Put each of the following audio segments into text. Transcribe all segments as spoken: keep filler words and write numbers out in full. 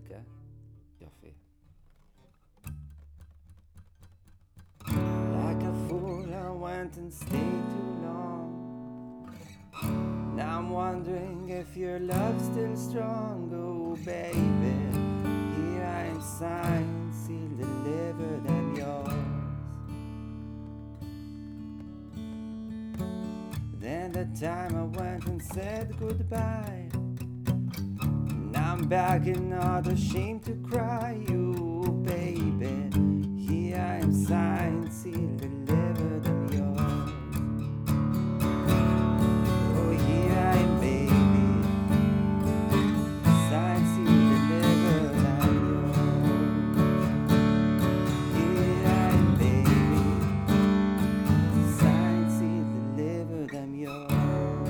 כן? יופי. Like a fool I went and stayed too long. Now I'm wondering if your love's still strong. Oh baby, here I am signed, sealed, delivered and yours. Then the time I went and said goodbye. Now I'm back and not ashamed to cry. You baby, here I am signed, sealed, delivered and yours. Oh here I am baby, signed, sealed, delivered and yours. Here I am baby, signed, sealed, delivered and yours.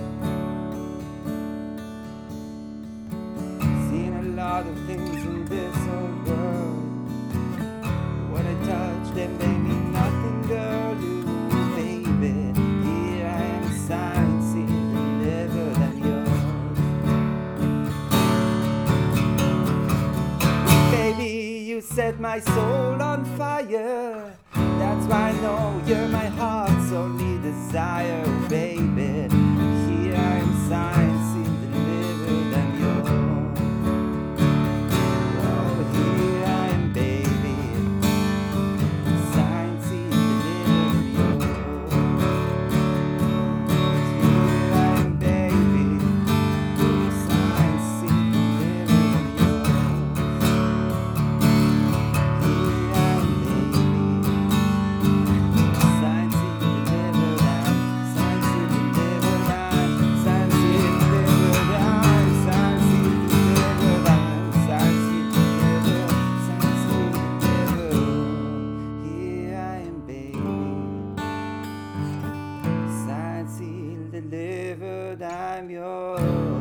Seen a lot of things in this old world. What I touch, they made me nothing, girl. You, baby, here I am, signed, sealed, delivered, and yours. Baby, you set my soul on fire. That's why I know you're my heart's only desire, baby. Here I am, signed, sealed, delivered, and yours. Oh, here I am, baby, signed, sealed, delivered, and yours. Here I am, baby, signed, sealed, delivered, and yours. Here I am, baby, signed, sealed, delivered, and signed, sealed, delivered, and signed, sealed, delivered, and signed, sealed, delivered, and signed, sealed, delivered, signed, sealed, delivered. Here I am, baby, signed, sealed, delivered, I'm yours.